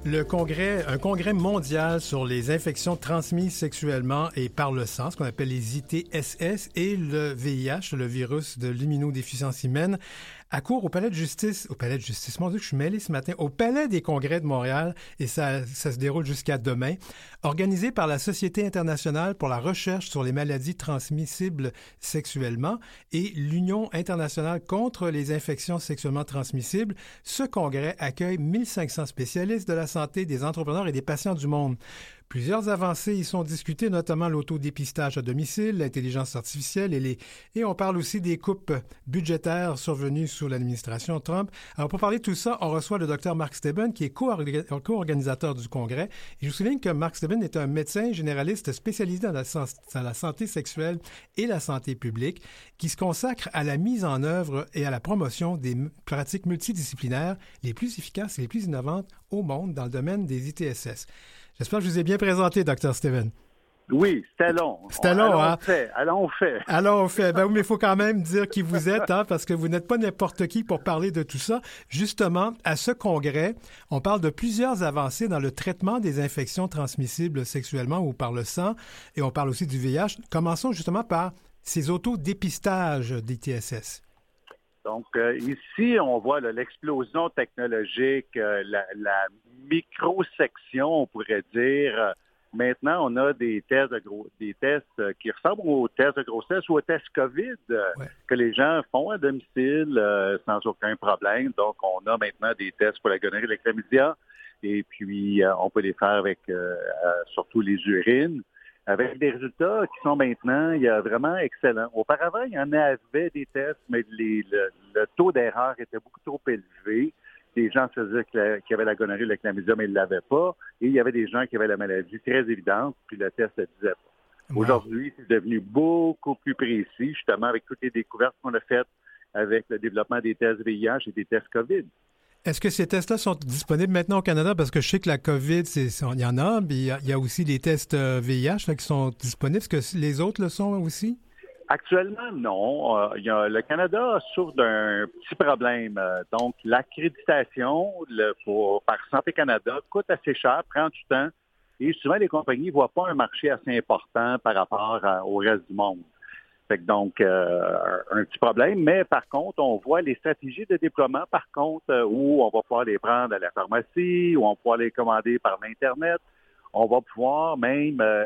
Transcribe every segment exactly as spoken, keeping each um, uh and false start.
Le congrès, un congrès mondial sur les infections transmises sexuellement et par le sang, ce qu'on appelle les I T S S, et le V I H, le virus de l'immunodéficience humaine, à court au Palais de justice, au Palais de justice, mon Dieu, je suis mêlé ce matin, au Palais des congrès de Montréal, et ça, ça se déroule jusqu'à demain, organisé par la Société internationale pour la recherche sur les maladies transmissibles sexuellement et l'Union internationale contre les infections sexuellement transmissibles. Ce congrès accueille mille cinq cents spécialistes de la santé, des entrepreneurs et des patients du monde. Plusieurs avancées y sont discutées, notamment l'autodépistage à domicile, l'intelligence artificielle et les... Et on parle aussi des coupes budgétaires survenues sous l'administration Trump. Alors, pour parler de tout ça, on reçoit le docteur Mark Stebbins, qui est co-organisateur du congrès. Et je vous souligne que Mark Stebbins est un médecin généraliste spécialisé dans la, dans la santé sexuelle et la santé publique, qui se consacre à la mise en œuvre et à la promotion des pratiques multidisciplinaires les plus efficaces et les plus innovantes au monde dans le domaine des I T S S. J'espère que je vous ai bien présenté, docteur Stebbins. Oui, c'était long. C'était long, allons hein? On fait, allons, on fait. Alors, on fait. Ben oui, mais il faut quand même dire qui vous êtes, hein, parce que vous n'êtes pas n'importe qui pour parler de tout ça. Justement, à ce congrès, on parle de plusieurs avancées dans le traitement des infections transmissibles sexuellement ou par le sang, et on parle aussi du V I H. Commençons justement par ces autodépistages d'I T S S. Donc, euh, ici, on voit là, l'explosion technologique, euh, la, la microsection, on pourrait dire. Euh, maintenant, on a des tests de gros, des tests euh, qui ressemblent aux tests de grossesse ou aux tests COVID euh, ouais. que les gens font à domicile euh, sans aucun problème. Donc, on a maintenant des tests pour la gonorrhée et la chlamydia. Et puis, euh, on peut les faire avec euh, euh, surtout les urines, avec des résultats qui sont maintenant il y a vraiment excellents. Auparavant, il y en avait des tests, mais les, le, le taux d'erreur était beaucoup trop élevé. Les gens se disaient qu'il y avait la gonorrhée et la chlamydia, mais ils ne l'avaient pas. Et il y avait des gens qui avaient la maladie très évidente, puis le test ne le disait pas. Wow. Aujourd'hui, c'est devenu beaucoup plus précis, justement, avec toutes les découvertes qu'on a faites avec le développement des tests V I H et des tests COVID. Est-ce que ces tests-là sont disponibles maintenant au Canada? Parce que je sais que la COVID, c'est, il y en a, mais il y a, il y a aussi des tests V I H là, qui sont disponibles. Est-ce que les autres le sont aussi? Actuellement, non. Euh, il y a, le Canada souffre d'un petit problème. Euh, donc, l'accréditation le, pour, par Santé Canada coûte assez cher, prend du temps, et souvent, les compagnies ne voient pas un marché assez important par rapport à, au reste du monde. Fait que donc, euh, un petit problème, mais par contre, on voit les stratégies de déploiement, par contre, euh, où on va pouvoir les prendre à la pharmacie, où on va pouvoir les commander par l'Internet. On va pouvoir même euh,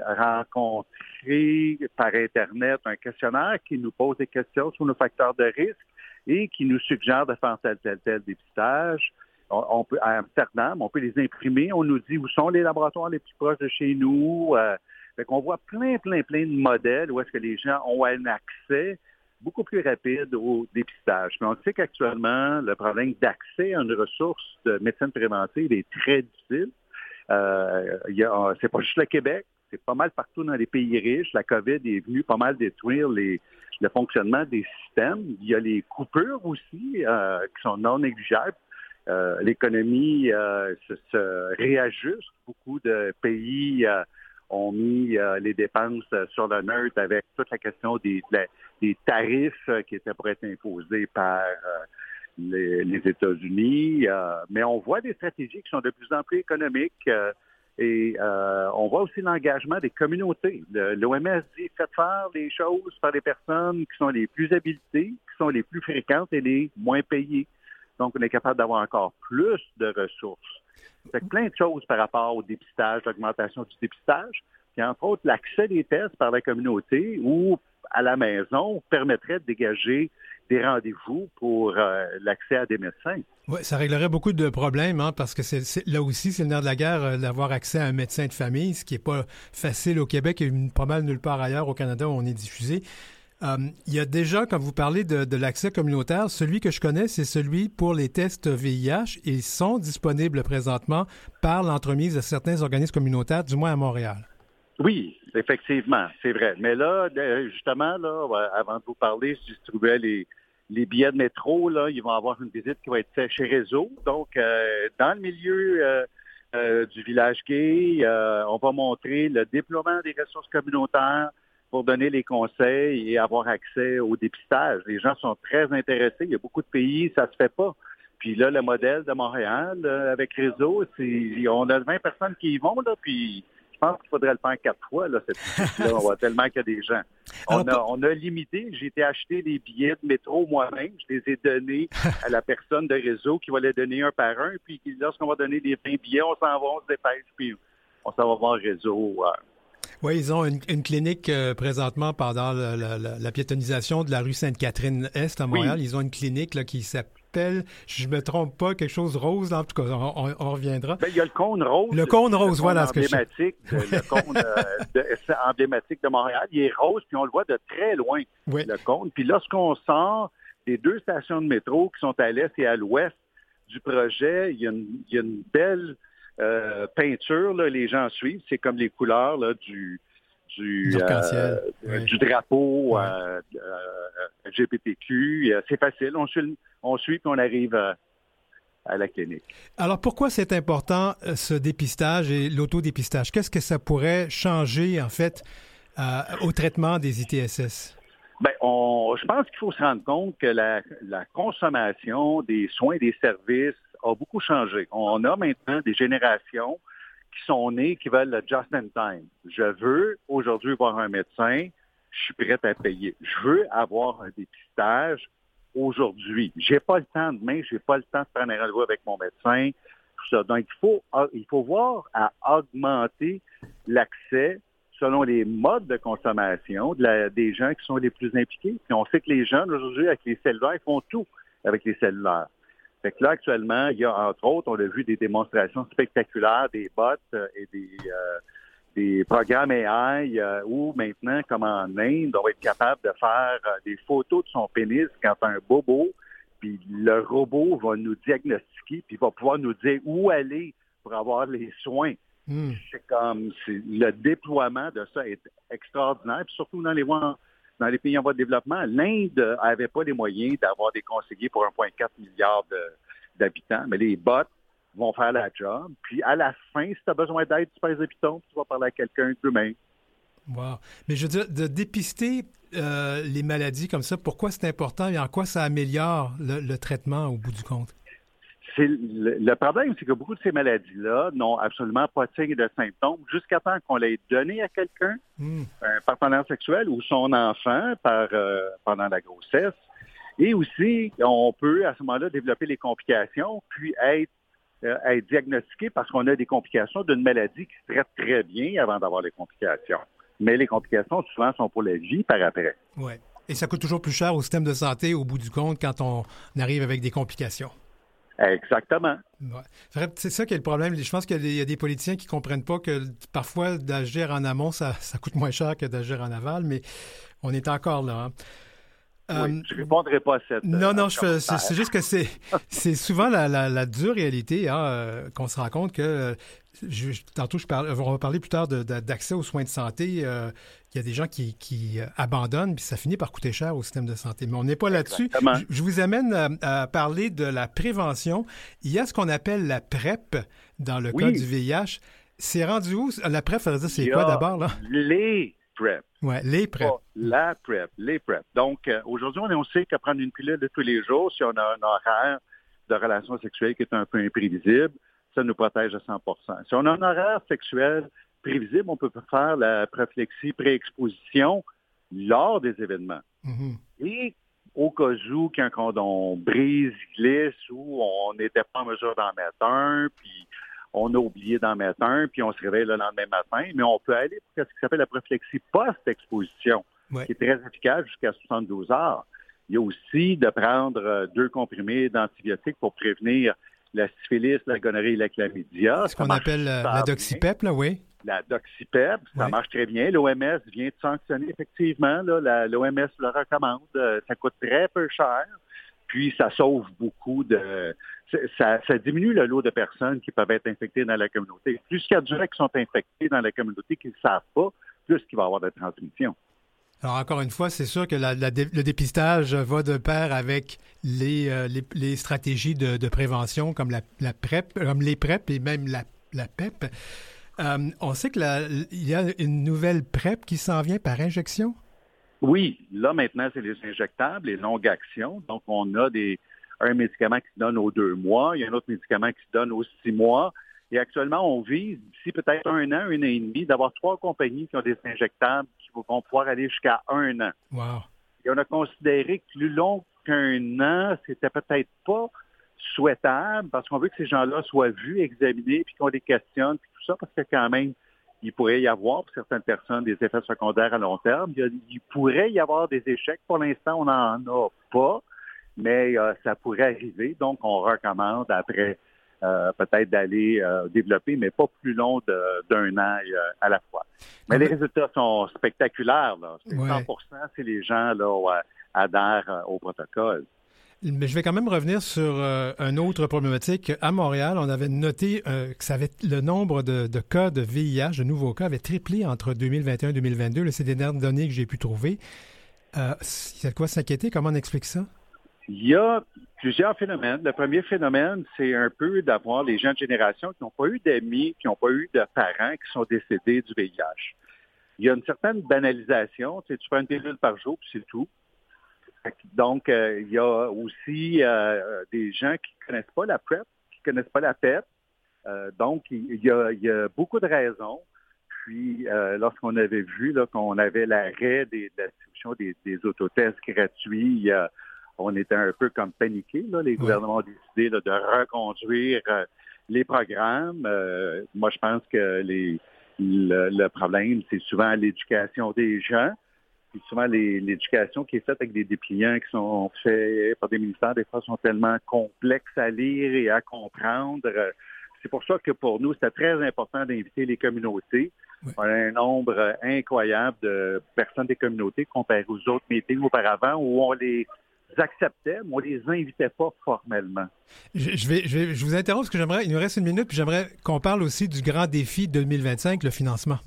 rencontrer par Internet un questionnaire qui nous pose des questions sur nos facteurs de risque et qui nous suggère de faire tel, tel, tel dépistage. On, on peut, à Amsterdam, on peut les imprimer. On nous dit où sont les laboratoires les plus proches de chez nous. Euh, Fait qu'on voit plein, plein, plein de modèles où est-ce que les gens ont un accès beaucoup plus rapide au dépistage. Mais on sait qu'actuellement, le problème d'accès à une ressource de médecine préventive est très difficile. Euh, il y a, c'est pas juste le Québec, c'est pas mal partout dans les pays riches. La COVID est venue pas mal détruire les, le fonctionnement des systèmes. Il y a les coupures aussi euh, qui sont non négligeables. Euh, l'économie euh, se, se réajuste. Beaucoup de pays euh, ont mis euh, les dépenses euh, sur le neutre avec toute la question des, la, des tarifs euh, qui étaient pour être imposés par euh, les, les États-Unis. Euh, mais on voit des stratégies qui sont de plus en plus économiques euh, et euh, on voit aussi l'engagement des communautés. Le, L'O M S dit faites faire les choses par les personnes qui sont les plus habilitées, qui sont les plus fréquentes et les moins payées. Donc, on est capable d'avoir encore plus de ressources. Fait que plein de choses par rapport au dépistage, l'augmentation du dépistage, puis entre autres l'accès des tests par la communauté ou à la maison permettrait de dégager des rendez-vous pour euh, l'accès à des médecins. Oui, ça réglerait beaucoup de problèmes, hein, parce que c'est, c'est, là aussi, c'est le nerf de la guerre euh, d'avoir accès à un médecin de famille, ce qui n'est pas facile au Québec et pas mal nulle part ailleurs au Canada où on est diffusé. Euh, il y a déjà, quand vous parlez de, de l'accès communautaire, celui que je connais, c'est celui pour les tests V I H. Ils sont disponibles présentement par l'entremise de certains organismes communautaires, du moins à Montréal. Oui, effectivement, c'est vrai. Mais là, justement, là, avant de vous parler, si je trouvais les, les billets de métro, là, ils vont avoir une visite qui va être faite chez Réseau. Donc, euh, dans le milieu euh, euh, du village gay, euh, on va montrer le déploiement des ressources communautaires pour donner les conseils et avoir accès au dépistage. Les gens sont très intéressés. Il y a beaucoup de pays, ça se fait pas. Puis là, le modèle de Montréal, euh, avec Réseau, c'est, on a vingt personnes qui y vont, là, puis je pense qu'il faudrait le faire quatre fois, là, cette visite-là. On voit tellement qu'il y a des gens. On a, on a limité. J'ai été acheter des billets de métro moi-même. Je les ai donnés à la personne de Réseau qui va les donner un par un. Puis lorsqu'on va donner les vingt billets, on s'en va, on se dépêche, puis on s'en va voir Réseau. Euh, Oui, ils ont une, une clinique euh, présentement pendant le, le, la, la piétonisation de la rue Sainte-Catherine-Est à Montréal. Oui. Ils ont une clinique là, qui s'appelle, je ne me trompe pas, quelque chose rose. Là, en tout cas, on, on, on reviendra. Bien, il y a le cône rose. Le cône rose, le voilà cône ce que je sais. Le cône euh, de, emblématique de Montréal. Il est rose, puis on le voit de très loin, oui. le cône. Puis lorsqu'on sort des deux stations de métro qui sont à l'est et à l'ouest du projet, il y a une, il y a une belle... Euh, peinture, là, les gens suivent, c'est comme les couleurs là, du du, euh, oui. du drapeau oui. euh, euh, L G B T Q. C'est facile, on suit, on suit puis on arrive à, à la clinique. Alors pourquoi c'est important ce dépistage et l'autodépistage? Qu'est-ce que ça pourrait changer en fait euh, au traitement des I T S S? Bien, on, je pense qu'il faut se rendre compte que la, la consommation des soins et des services a beaucoup changé. On a maintenant des générations qui sont nées, qui veulent le just in time. Je veux aujourd'hui voir un médecin, je suis prêt à payer. Je veux avoir un dépistage aujourd'hui. J'ai pas le temps demain, j'ai pas le temps de prendre un rendez-vous avec mon médecin, tout ça. Donc, il faut, il faut voir à augmenter l'accès selon les modes de consommation de la, des gens qui sont les plus impliqués. Puis on sait que les jeunes, aujourd'hui, avec les cellulaires, ils font tout avec les cellulaires. Fait que là, actuellement, il y a, entre autres, on a vu des démonstrations spectaculaires des bots euh, et des, euh, des programmes A I euh, où maintenant, comme en Inde, on va être capable de faire euh, des photos de son pénis quand un bobo, puis le robot va nous diagnostiquer, puis va pouvoir nous dire où aller pour avoir les soins. Mm. C'est comme, c'est, le déploiement de ça est extraordinaire, puis surtout dans les voies Dans les pays en voie de développement, l'Inde n'avait pas les moyens d'avoir des conseillers pour un virgule quatre milliard de, d'habitants, mais les bots vont faire la job. Puis à la fin, si tu as besoin d'aide, tu pèses le piton, tu vas parler à quelqu'un d'humain. Wow. Mais je veux dire, de dépister euh, les maladies comme ça, pourquoi c'est important et en quoi ça améliore le, le traitement au bout du compte? C'est le, le problème, c'est que beaucoup de ces maladies-là n'ont absolument pas de signes et de symptômes jusqu'à temps qu'on l'ait donné à quelqu'un, mm. un partenaire sexuel ou son enfant par, euh, pendant la grossesse. Et aussi, on peut à ce moment-là développer les complications, puis être, euh, être diagnostiqué parce qu'on a des complications d'une maladie qui se traite très bien avant d'avoir les complications. Mais les complications, souvent, sont pour la vie par après. Oui. Et ça coûte toujours plus cher au système de santé au bout du compte quand on arrive avec des complications. Exactement. Ouais. C'est ça qui est le problème. Je pense qu'il y a des politiciens qui ne comprennent pas que parfois d'agir en amont, ça, ça coûte moins cher que d'agir en aval, mais on est encore là. Hein. Oui, um, je ne répondrai pas à cette... Non, non, je fais, c'est, c'est juste que c'est, c'est souvent la, la, la dure réalité hein, euh, qu'on se rend compte que... Je, tantôt, je parle, on va parler plus tard de, de, d'accès aux soins de santé. Euh, il y a des gens qui, qui abandonnent, puis ça finit par coûter cher au système de santé. Mais on n'est pas là-dessus. Je, je vous amène à, à parler de la prévention. Il y a ce qu'on appelle la PrEP dans le oui. cas du V I H. C'est rendu où? La PrEP, ça veut dire c'est quoi d'abord? Là? Les PrEP. Oui, les PrEP. Oh, la PrEP, les PrEP. Donc, euh, aujourd'hui, on sait que prendre une pilule de tous les jours, si on a un horaire de relations sexuelles qui est un peu imprévisible, ça nous protège à cent pour cent. Si on a un horaire sexuel prévisible, on peut faire la prophylaxie pré-exposition lors des événements. Mm-hmm. Et au cas où qu'un condom brise, glisse, ou on n'était pas en mesure d'en mettre un, puis on a oublié d'en mettre un, puis on se réveille le lendemain matin, mais on peut aller pour ce qui s'appelle la prophylaxie post-exposition, ouais. qui est très efficace jusqu'à soixante-douze heures. Il y a aussi de prendre deux comprimés d'antibiotiques pour prévenir la syphilis, la gonorrhée et la chlamydia. Ce qu'on appelle la doxypep, là, oui. La doxypep, ça oui. marche très bien. L'O M S vient de sanctionner, effectivement. Là, la, l'O M S le recommande. Ça coûte très peu cher. Puis, ça sauve beaucoup de... Ça, ça diminue le lot de personnes qui peuvent être infectées dans la communauté. Plus il y a de gens qui sont infectés dans la communauté qui ne le savent pas, plus il va y avoir de transmission. Alors, encore une fois, c'est sûr que la, la, le dépistage va de pair avec les, euh, les, les stratégies de, de prévention comme la, la PrEP, comme les PrEP et même la, la PEP. Euh, on sait qu'il y a une nouvelle PrEP qui s'en vient par injection? Oui. Là, maintenant, c'est les injectables, les longues actions. Donc, on a des, un médicament qui se donne aux deux mois, il y a un autre médicament qui se donne aux six mois. Et actuellement, on vise, d'ici peut-être un an, un an et demi, d'avoir trois compagnies qui ont des injectables qui vont pouvoir aller jusqu'à un an. Wow. Et on a considéré que plus long qu'un an, c'était peut-être pas souhaitable parce qu'on veut que ces gens-là soient vus, examinés, puis qu'on les questionne, puis tout ça, parce que quand même, il pourrait y avoir pour certaines personnes des effets secondaires à long terme. Il, y a, il pourrait y avoir des échecs. Pour l'instant, on n'en a pas, mais euh, ça pourrait arriver. Donc, on recommande après euh, peut-être d'aller euh, développer, mais pas plus long de, d'un an euh, à la fois. Mais les résultats sont spectaculaires. Là. C'est ouais. cent pour cent si les gens là, ouais, adhèrent euh, au protocole. Mais je vais quand même revenir sur euh, une autre problématique. À Montréal, on avait noté euh, que ça avait, le nombre de, de cas de V I H, de nouveaux cas, avait triplé entre deux mille vingt et un et deux mille vingt-deux. Là, c'est des dernières données que j'ai pu trouver. Euh, il y a de quoi s'inquiéter? Comment on explique ça? Il y a plusieurs phénomènes. Le premier phénomène, c'est un peu d'avoir les jeunes générations qui n'ont pas eu d'amis, qui n'ont pas eu de parents qui sont décédés du V I H. Il y a une certaine banalisation. Tu sais, tu prends une pilule par jour, puis c'est tout. Donc, euh, il y a aussi euh, des gens qui ne connaissent pas la PrEP, qui ne connaissent pas la P E P. Euh, donc, il y, a, il y a beaucoup de raisons. Puis, euh, lorsqu'on avait vu là, qu'on avait l'arrêt des, de la distribution des, des autotests gratuits, euh, on était un peu comme paniqués. Là. Les gouvernements ont décidé là, de reconduire euh, les programmes. Euh, moi, je pense que les, le, le problème, c'est souvent l'éducation des gens. Puis souvent, les, l'éducation qui est faite avec des dépliants qui sont faits par des ministères, des fois, sont tellement complexes à lire et à comprendre. C'est pour ça que pour nous, c'était très important d'inviter les communautés. Oui. On a un nombre incroyable de personnes des communautés comparé aux autres meetings auparavant où on les acceptait, mais on les invitait pas formellement. Je, je, vais, je, vais, je vous interromps parce que j'aimerais, il nous reste une minute, puis j'aimerais qu'on parle aussi du grand défi deux mille vingt-cinq, le financement.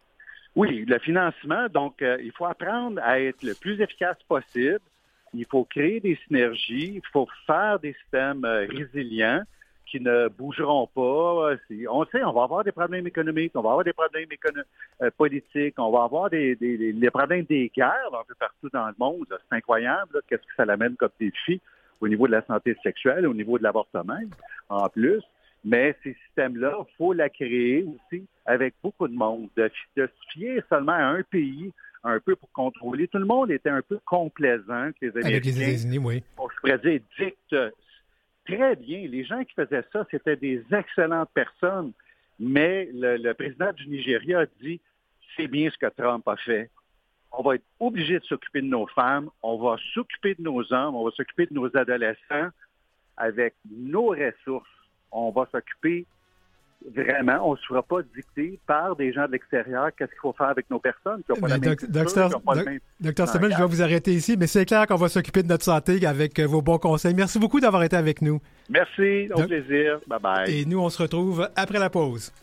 Oui, le financement, donc euh, il faut apprendre à être le plus efficace possible. Il faut créer des synergies, il faut faire des systèmes euh, résilients qui ne bougeront pas. On sait, on va avoir des problèmes économiques, on va avoir des problèmes écono- euh, politiques, on va avoir des, des, des, des problèmes des guerres un peu partout dans le monde. Là. C'est incroyable, là, qu'est-ce que ça l'amène comme défi au niveau de la santé sexuelle, au niveau de l'avortement en plus. Mais ces systèmes-là, il faut la créer aussi avec beaucoup de monde. De, de se fier seulement à un pays un peu pour contrôler. Tout le monde était un peu complaisant. Les Américains, avec les États-Unis, oui. On se pourrait dire dicte très bien. Les gens qui faisaient ça, c'était des excellentes personnes. Mais le, le président du Nigeria a dit, c'est bien ce que Trump a fait. On va être obligé de s'occuper de nos femmes, on va s'occuper de nos hommes, on va s'occuper de nos adolescents avec nos ressources. On va s'occuper vraiment, on ne se fera pas dicter par des gens de l'extérieur qu'est-ce qu'il faut faire avec nos personnes qui n'ont pas la même culture, qui n'ont pas le même... Docteur Stemel, je vais vous arrêter ici, mais c'est clair qu'on va s'occuper de notre santé avec vos bons conseils. Merci beaucoup d'avoir été avec nous. Merci, au Do- plaisir. Bye-bye. Et nous, on se retrouve après la pause.